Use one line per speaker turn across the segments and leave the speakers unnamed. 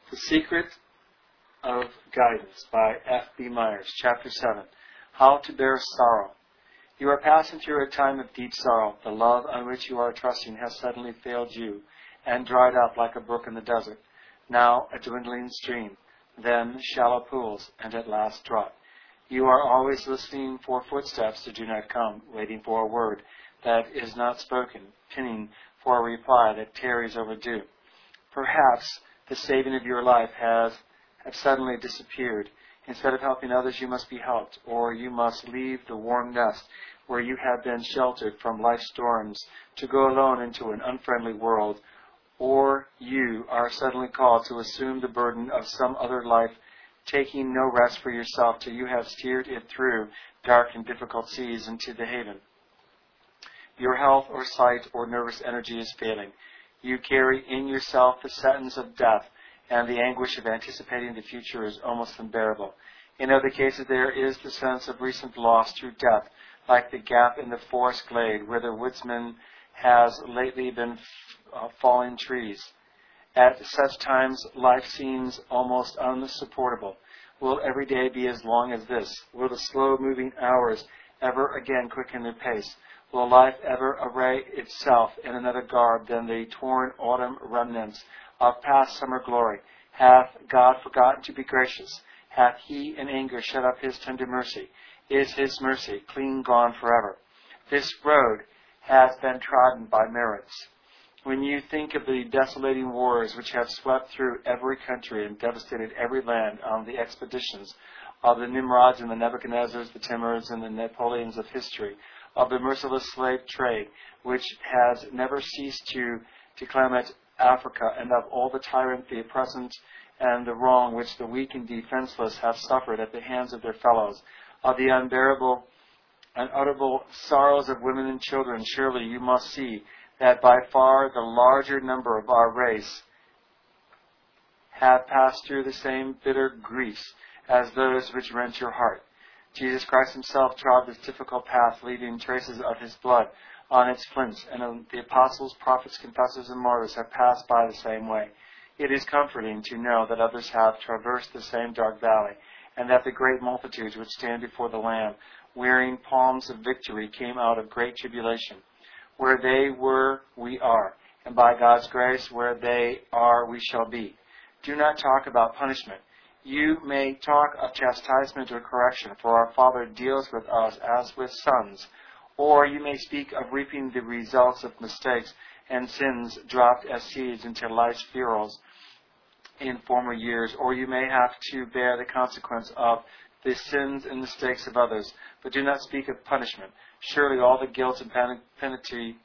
The Secret of Guidance by F.B. Myers, Chapter 7. How to Bear Sorrow. You are passing through a time of deep sorrow. The love on which you are trusting has suddenly failed you and dried up like a brook in the desert. Now a dwindling stream, then shallow pools, and at last drought. You are always listening for footsteps that do not come, waiting for a word that is not spoken, pinning for a reply that tarries overdue. Perhaps the saving of your life have suddenly disappeared. Instead of helping others, you must be helped, or you must leave the warm nest where you have been sheltered from life's storms to go alone into an unfriendly world, or you are suddenly called to assume the burden of some other life, taking no rest for yourself till you have steered it through dark and difficult seas into the haven. Your health or sight or nervous energy is failing. You carry in yourself the sentence of death, and the anguish of anticipating the future is almost unbearable. In other cases, there is the sense of recent loss through death, like the gap in the forest glade where the woodsman has lately been falling trees. At such times, life seems almost unsupportable. Will every day be as long as this? Will the slow-moving hours ever again quicken their pace? Will life ever array itself in another garb than the torn autumn remnants of past summer glory? Hath God forgotten to be gracious? Hath He in anger shut up His tender mercy? Is His mercy clean gone forever? This road has been trodden by merits. When you think of the desolating wars which have swept through every country and devastated every land on the expeditions of the Nimrods and the Nebuchadnezzars, the Timurs and the Napoleons of history, of the merciless slave trade which has never ceased to declamate Africa, and of all the tyrant, the oppressant, and the wrong which the weak and defenseless have suffered at the hands of their fellows, of the unbearable, unutterable sorrows of women and children, surely you must see that by far the larger number of our race have passed through the same bitter griefs as those which rent your heart. Jesus Christ Himself trod this difficult path, leaving traces of His blood on its flints, and the apostles, prophets, confessors, and martyrs have passed by the same way. It is comforting to know that others have traversed the same dark valley, and that the great multitudes which stand before the Lamb, wearing palms of victory, came out of great tribulation. Where they were, we are, and by God's grace, where they are, we shall be. Do not talk about punishment. You may talk of chastisement or correction, for our Father deals with us as with sons. Or you may speak of reaping the results of mistakes and sins dropped as seeds into life's furrows in former years. Or you may have to bear the consequence of the sins and mistakes of others. But do not speak of punishment. Surely all the guilt and penalty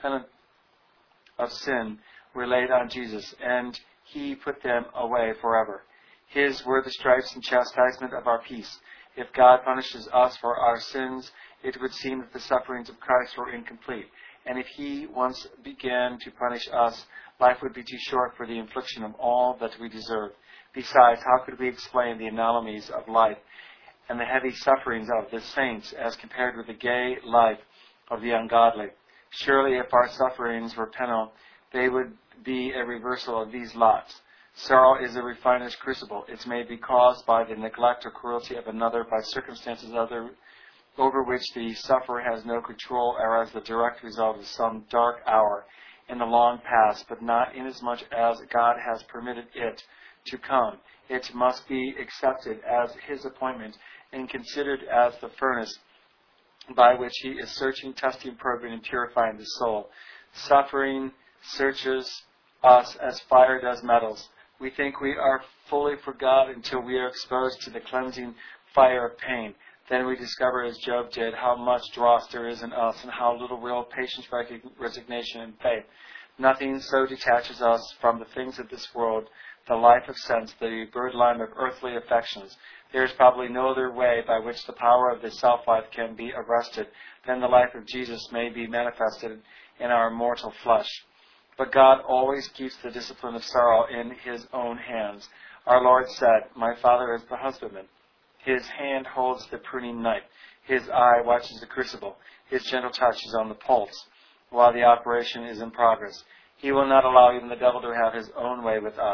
of sin were laid on Jesus, and He put them away forever. His were the stripes and chastisement of our peace. If God punishes us for our sins, it would seem that the sufferings of Christ were incomplete. And if He once began to punish us, life would be too short for the infliction of all that we deserve. Besides, how could we explain the anomalies of life and the heavy sufferings of the saints as compared with the gay life of the ungodly? Surely if our sufferings were penal, they would be a reversal of these lots. Sorrow is a refiner's crucible. It may be caused by the neglect or cruelty of another, by circumstances over which the sufferer has no control, or as the direct result of some dark hour in the long past, but not inasmuch as God has permitted it to come. It must be accepted as His appointment and considered as the furnace by which He is searching, testing, probing, and purifying the soul. Suffering searches us as fire does metals. We think we are fully for God until we are exposed to the cleansing fire of pain. Then we discover, as Job did, how much dross there is in us and how little real patience, resignation, and faith. Nothing so detaches us from the things of this world, the life of sense, the birdlime of earthly affections. There is probably no other way by which the power of this self-life can be arrested than the life of Jesus may be manifested in our mortal flesh. But God always keeps the discipline of sorrow in His own hands. Our Lord said, "My Father is the husbandman. His hand holds the pruning knife. His eye watches the crucible. His gentle touch is on the pulse while the operation is in progress. He will not allow even the devil to have his own way with us.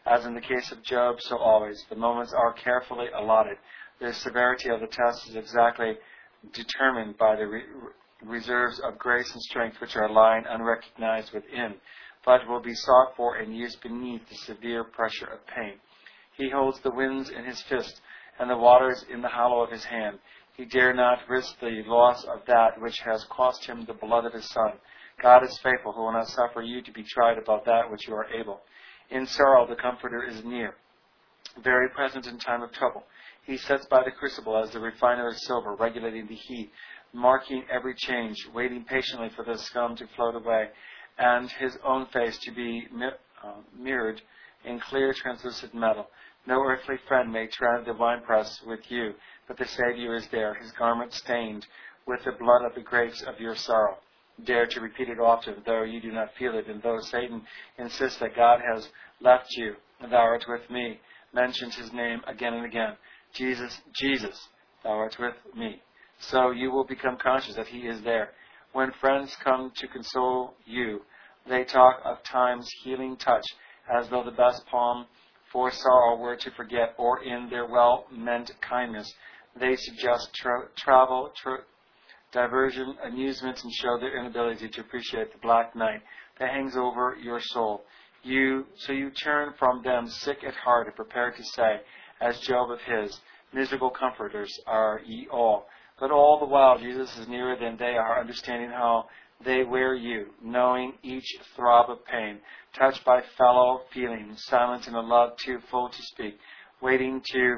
As in the case of Job, so always. The moments are carefully allotted. The severity of the test is exactly determined by the reserves of grace and strength which are lying unrecognized within, but will be sought for and used beneath the severe pressure of pain. He holds the winds in his fist and the waters in the hollow of his hand. He dare not risk the loss of that which has cost him the blood of his Son. God is faithful, who will not suffer you to be tried above that which you are able. In sorrow the Comforter is near, very present in time of trouble. He sits by the crucible as the refiner of silver, regulating the heat, marking every change, waiting patiently for the scum to float away, and his own face to be mirrored in clear, translucent metal. No earthly friend may tread the winepress with you, but the Savior is there, his garment stained with the blood of the grapes of your sorrow. Dare to repeat it often, though you do not feel it, and though Satan insists that God has left you, thou art with me, mentions his name again and again. Jesus, Jesus, thou art with me. So you will become conscious that he is there. When friends come to console you, they talk of time's healing touch, as though the best balm for sorrow were to forget, or in their well-meant kindness, they suggest travel, diversion, amusements, and show their inability to appreciate the black night that hangs over your soul. So you turn from them sick at heart and prepare to say, as Job of his, miserable comforters are ye all. But all the while Jesus is nearer than they are, understanding how they wear you, knowing each throb of pain, touched by fellow feelings, silent in a love too full to speak, waiting to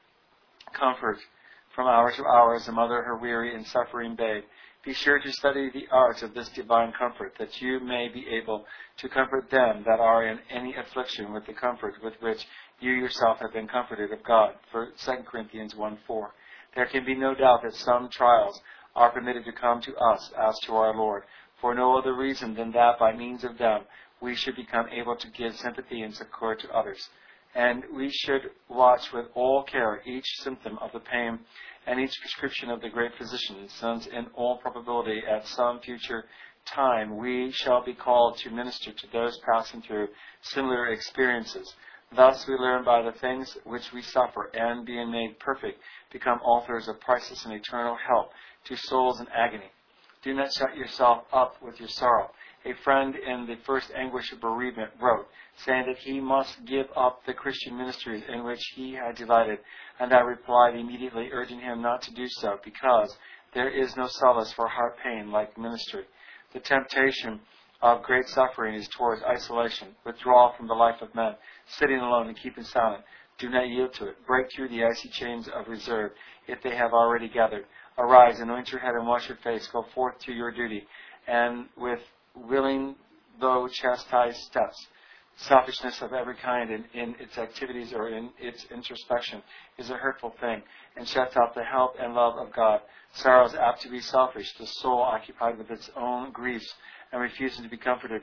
comfort from hour to hour as a mother her weary and suffering babe. Be sure to study the arts of this divine comfort, that you may be able to comfort them that are in any affliction with the comfort with which you yourself have been comforted of God. For 2 Corinthians 1:4. There can be no doubt that some trials are permitted to come to us as to our Lord, for no other reason than that by means of them we should become able to give sympathy and succor to others. And we should watch with all care each symptom of the pain and each prescription of the great physician, since in all probability at some future time we shall be called to minister to those passing through similar experiences. Thus we learn by the things which we suffer, and being made perfect, become authors of priceless and eternal help to souls in agony. Do not shut yourself up with your sorrow. A friend in the first anguish of bereavement wrote, saying that he must give up the Christian ministries in which he had delighted, and I replied immediately, urging him not to do so, because there is no solace for heart pain like ministry. The temptation of great suffering is towards isolation, withdrawal from the life of men, sitting alone and keeping silent. Do not yield to it. Break through the icy chains of reserve, if they have already gathered. Arise, anoint your head and wash your face. Go forth to your duty, and with willing though chastised steps. Selfishness of every kind in its activities or in its introspection is a hurtful thing, and shuts out the help and love of God. Sorrow is apt to be selfish, the soul occupied with its own griefs and refusing to be comforted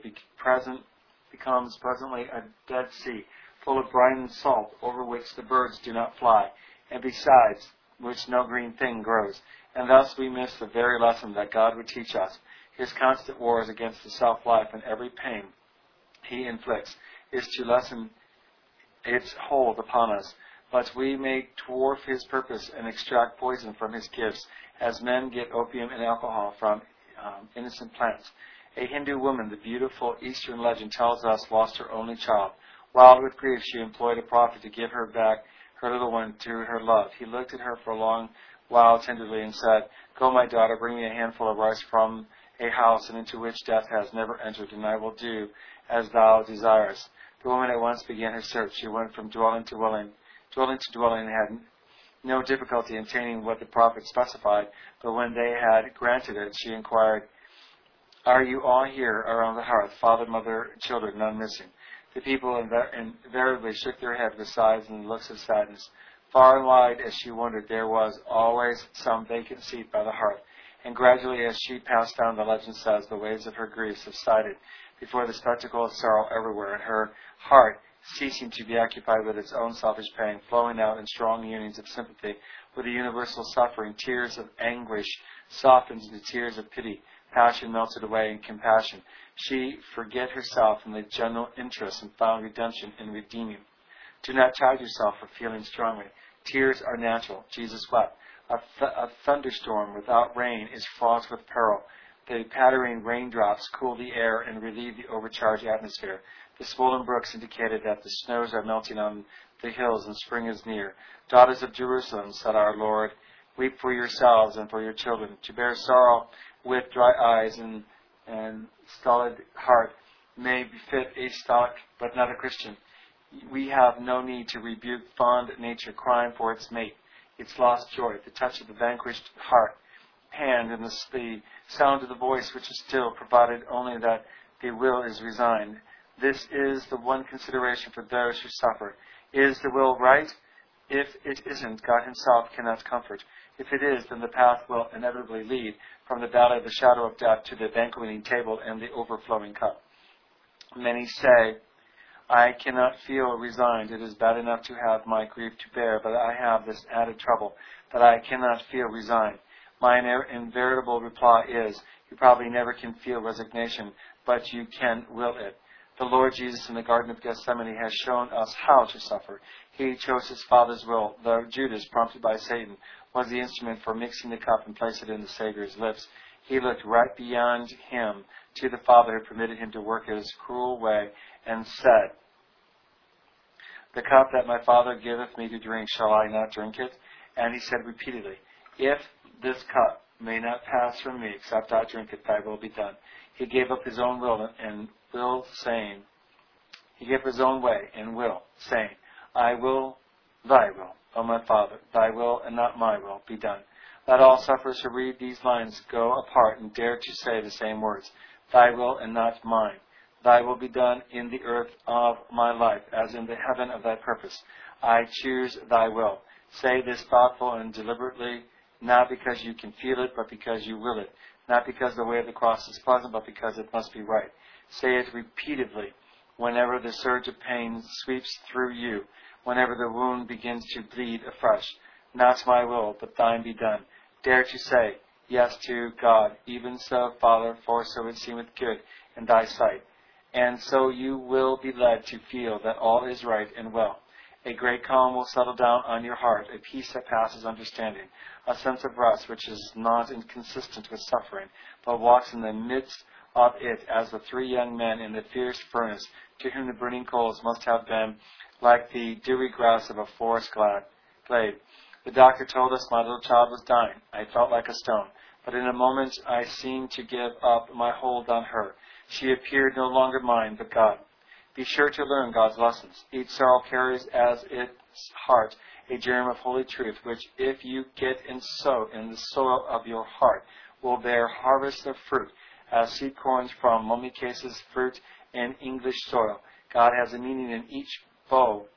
becomes presently a dead sea, full of brine and salt, over which the birds do not fly, and besides which no green thing grows. And thus we miss the very lesson that God would teach us. His constant wars against the self-life, and every pain he inflicts is to lessen its hold upon us. But we may dwarf his purpose and extract poison from his gifts, as men get opium and alcohol from innocent plants. A Hindu woman, the beautiful Eastern legend tells us, lost her only child. Wild with grief, she employed a prophet to give her back her little one to her love. He looked at her for a long while tenderly and said, Go, my daughter, bring me a handful of rice from a house and into which death has never entered, and I will do as thou desirest. The woman at once began her search. She went from dwelling to dwelling, and had no difficulty in obtaining what the prophet specified. But when they had granted it, she inquired, Are you all here around the hearth, father, mother, children, none missing? The people invariably shook their heads with sighs and looks of sadness. Far and wide as she wandered, there was always some vacant seat by the hearth. And gradually, as she passed down, the legend says, the waves of her grief subsided before the spectacle of sorrow everywhere, and her heart, ceasing to be occupied with its own selfish pain, flowing out in strong unions of sympathy with the universal suffering, tears of anguish softened into tears of pity. Passion melted away in compassion. She forget herself in the general interest and found redemption in redeeming. Do not chide yourself for feeling strongly. Tears are natural. Jesus wept. A thunderstorm without rain is fraught with peril. The pattering raindrops cool the air and relieve the overcharged atmosphere. The swollen brooks indicated that the snows are melting on the hills and spring is near. Daughters of Jerusalem, said our Lord, weep for yourselves and for your children. To bear sorrow with dry eyes and stolid heart may befit a stoic but not a Christian. We have no need to rebuke fond nature crying for its mate, its lost joy, the touch of the vanquished hand, and the sound of the voice which is still, provided only that the will is resigned. This is the one consideration for those who suffer. Is the will right? If it isn't, God himself cannot comfort. If it is, then the path will inevitably lead from the valley of the shadow of death to the banqueting table and the overflowing cup. Many say, I cannot feel resigned. It is bad enough to have my grief to bear, but I have this added trouble, that I cannot feel resigned. My inveritable reply is, you probably never can feel resignation, but you can will it. The Lord Jesus in the Garden of Gethsemane has shown us how to suffer. He chose his Father's will, though Judas, prompted by Satan, was the instrument for mixing the cup and placing it in the Savior's lips. He looked right beyond him to the Father who permitted him to work his cruel way and said, the cup that my Father giveth me to drink, shall I not drink it? And he said repeatedly, if this cup may not pass from me except I drink it, thy will be done. He gave up his own will and will, saying, he gave his own way and will, saying, I will, thy will, O my Father, thy will and not my will, be done. Let all sufferers who read these lines go apart and dare to say the same words, thy will and not mine. Thy will be done in the earth of my life, as in the heaven of thy purpose. I choose thy will. Say this thoughtful and deliberately, not because you can feel it, but because you will it. Not because the way of the cross is pleasant, but because it must be right. Say it repeatedly whenever the surge of pain sweeps through you, whenever the wound begins to bleed afresh. Not my will, but thine be done. Dare to say yes to God. Even so, Father, for so it seemeth good in thy sight. And so you will be led to feel that all is right and well. A great calm will settle down on your heart, a peace that passes understanding, a sense of rest which is not inconsistent with suffering, but walks in the midst of it as the three young men in the fierce furnace, to whom the burning coals must have been like the dewy grass of a forest glade. The doctor told us my little child was dying. I felt like a stone, but in a moment I seemed to give up my hold on her. She appeared no longer mine, but God. Be sure to learn God's lessons. Each sorrow carries as its heart a germ of holy truth, which if you get and sow in the soil of your heart, will bear harvest of fruit, as seed corns from mummy cases fruit in English soil. God has a meaning in each blow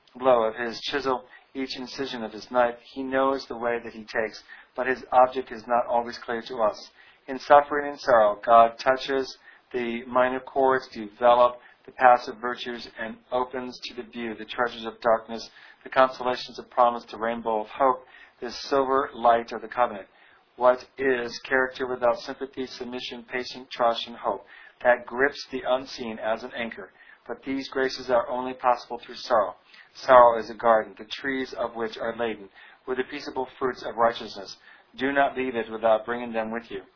of his chisel, each incision of his knife. He knows the way that he takes, but his object is not always clear to us. In suffering and sorrow, God touches the minor chords, develop the passive virtues, and opens to the view the treasures of darkness, the consolations of promise, the rainbow of hope, the silver light of the covenant. What is character without sympathy, submission, patience, trust, and hope? That grips the unseen as an anchor. But these graces are only possible through sorrow. Sorrow is a garden, the trees of which are laden with the peaceable fruits of righteousness. Do not leave it without bringing them with you.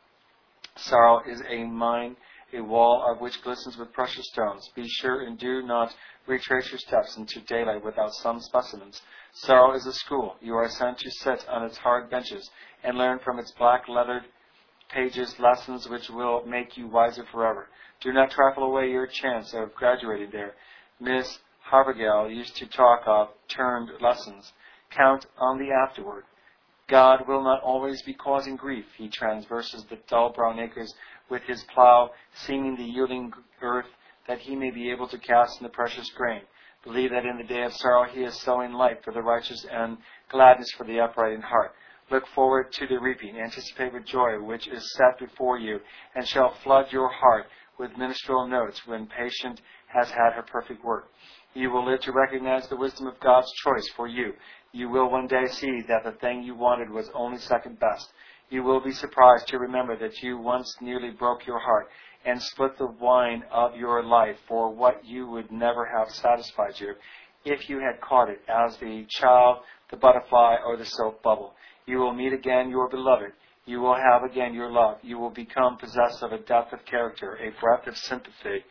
Sorrow is a mine, a wall of which glistens with precious stones. Be sure and do not retrace your steps into daylight without some specimens. Sorrow is a school. You are sent to sit on its hard benches and learn from its black-lettered pages lessons which will make you wiser forever. Do not trifle away your chance of graduating there. Miss Havergal used to talk of turned lessons. Count on the afterward. God will not always be causing grief. He transverses the dull brown acres with his plow, seaming the yielding earth, that he may be able to cast in the precious grain. Believe that in the day of sorrow he is sowing light for the righteous and gladness for the upright in heart. Look forward to the reaping. Anticipate with joy which is set before you, and shall flood your heart with minstrel notes when patience has had her perfect work. You will live to recognize the wisdom of God's choice for you. You will one day see that the thing you wanted was only second best. You will be surprised to remember that you once nearly broke your heart. and split the wine of your life for what you would never have satisfied you if you had caught it as the child, the butterfly, or the soap bubble. You will meet again your beloved. You will have again your love. You will become possessed of a depth of character, a breadth of sympathy,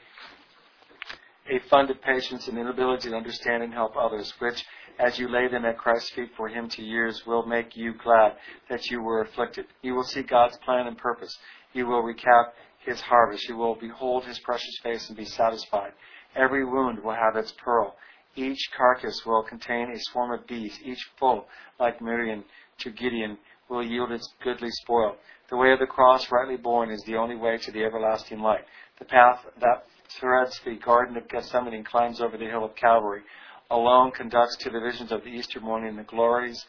a fund of patience, and inability to understand and help others, which, as you lay them at Christ's feet for Him to use, will make you glad that you were afflicted. You will see God's plan and purpose. You will recap His harvest. You will behold His precious face and be satisfied. Every wound will have its pearl. Each carcass will contain a swarm of bees. Each foal, like Miriam to Gideon, will yield its goodly spoil. The way of the cross, rightly borne, is the only way to the everlasting light. The path that threads the Garden of Gethsemane and climbs over the hill of Calvary alone conducts to the visions of the Easter morning and the glories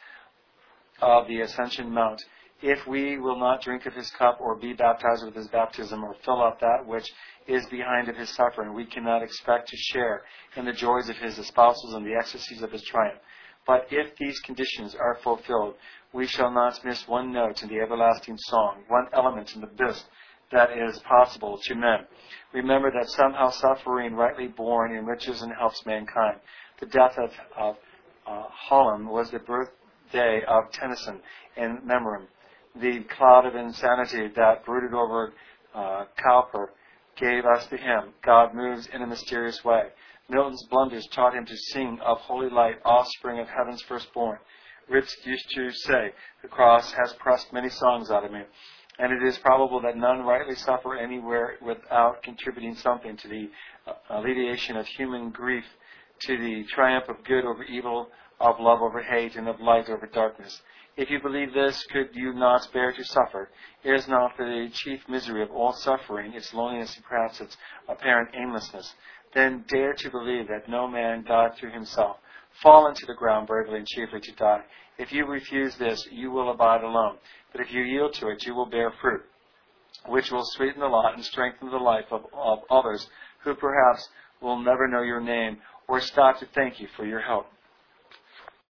of the Ascension Mount. If we will not drink of His cup or be baptized with His baptism or fill up that which is behind of His suffering, we cannot expect to share in the joys of His espousals and the ecstasies of His triumph. But if these conditions are fulfilled, we shall not miss one note in the everlasting song, one element in the abyss that is possible to men. Remember that somehow suffering, rightly borne, enriches and helps mankind. The death of Holland was the birthday of Tennyson in Memory. The cloud of insanity that brooded over Cowper gave us the hymn, God Moves in a Mysterious Way. Milton's blunders taught him to sing of holy light, offspring of heaven's firstborn. Ritz used to say, the cross has pressed many songs out of me, and it is probable that none rightly suffer anywhere without contributing something to the alleviation of human grief, to the triumph of good over evil, of love over hate, and of light over darkness. If you believe this, could you not bear to suffer? Is not the chief misery of all suffering its loneliness and perhaps its apparent aimlessness? Then dare to believe that no man died through himself. Fall into the ground bravely and chiefly to die. If you refuse this, you will abide alone. But if you yield to it, you will bear fruit, which will sweeten the lot and strengthen the life of others who perhaps will never know your name or stop to thank you for your help.